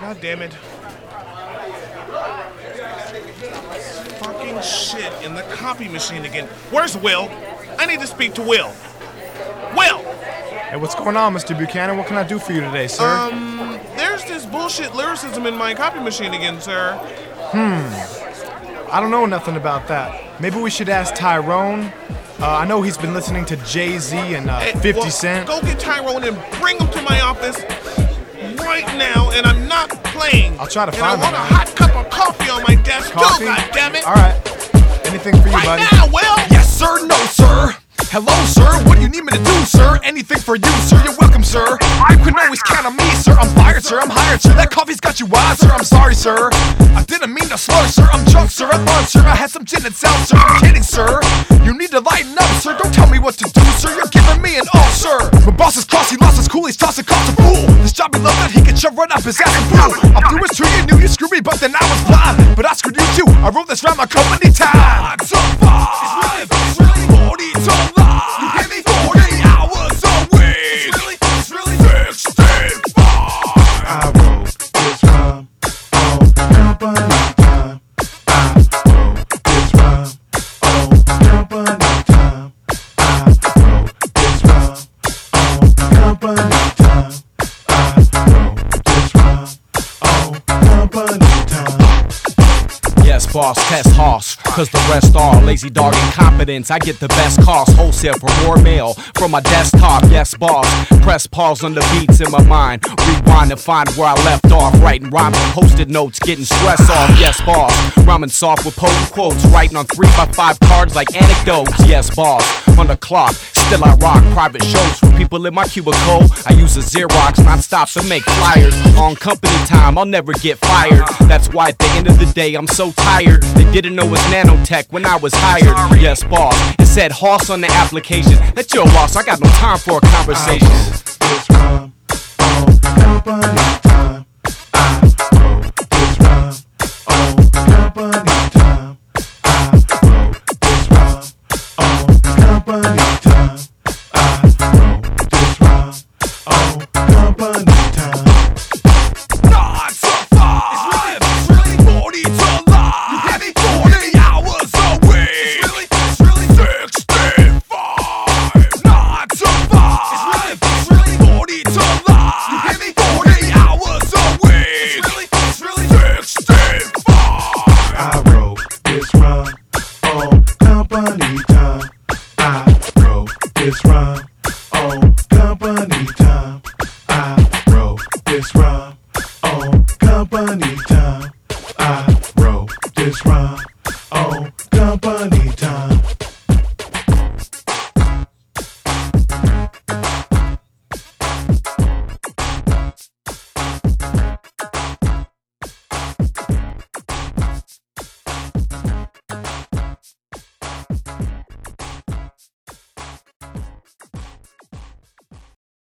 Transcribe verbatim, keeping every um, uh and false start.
God damn it. Fucking shit in the copy machine again. Where's Will? I need to speak to Will. Will! Hey, what's going on, Mister Buchanan? What can I do for you today, sir? Um, there's this bullshit lyricism in my copy machine again, sir. Hmm. I don't know nothing about that. Maybe we should ask Tyrone. Uh, I know he's been listening to Jay-Z and uh, Hey, fifty well, Cent. Go get Tyrone and bring him to my office right now, and I'm not playing. I'll try to and find him. I want a hot cup of coffee on my desk, Coffee? too, goddammit. All right. Anything for you, Right buddy? now, Will! Yes, sir, no, sir. Hello, sir, what do you need me to do, sir? Anything for you, sir, you're welcome, sir. You can always count on me, sir. I'm fired, sir, I'm hired, sir. That coffee's got you wild, sir. I'm sorry, sir. I didn't mean to slur, sir. I'm drunk, sir, at lunch, sir. I had some gin and seltzer, sir. I'm kidding, sir. You need to lighten up, sir. Don't tell me what to do, sir. You're giving me an oh, sir. My boss is cross, he lost his cool, he's tossing cost a fool. This job he loved that he could shove right up his ass and blue. I'm through his tree, you knew you screwed me, but then I was blind. But I screwed you too. I wrote this round my company time. So far, it's really, it's really forty to lie. You give me forty hours a week. It's really, it's really sixty-five. I wrote this rhyme on company time. I wrote this rhyme on company time. I wrote this rhyme on company time. I wrote this rhyme on company time. Yes, boss, test hoss, cause the rest are lazy dog incompetence. I get the best cost, wholesale for more mail from my desktop. Yes, boss, press pause on the beats in my mind. Rewind and find where I left off. Writing rhymes on post-it notes, getting stress off. Yes, boss, rhyming soft with potent quotes. Writing on three by five cards like anecdotes. Yes, boss, on the clock, still I rock private shows for people in my cubicle. I use a Xerox non-stop to make flyers. On company time, I'll never get fired. That's why at the end of the day, I'm so tired. They didn't know it was nanotech when I was hired. Yes, boss, it said hoss on the application. That's your loss, I got no time for a conversation. I wrote this rhyme on company time. I wrote this rhyme on company time. I wrote this rhyme on company time. I wrote this rhyme on company time. Nine to five. It's really, it's really forty to lie. You give me forty hours a week. It's really, it's really sixty-five. Nine to five. It's really, it's really forty to lie. You give me forty hours a week. It's really, it's really sixty-five. I wrote this rhyme on company time. I wrote this rhyme on company time. I wrote this rhyme on company time. I wrote this rhyme on company time.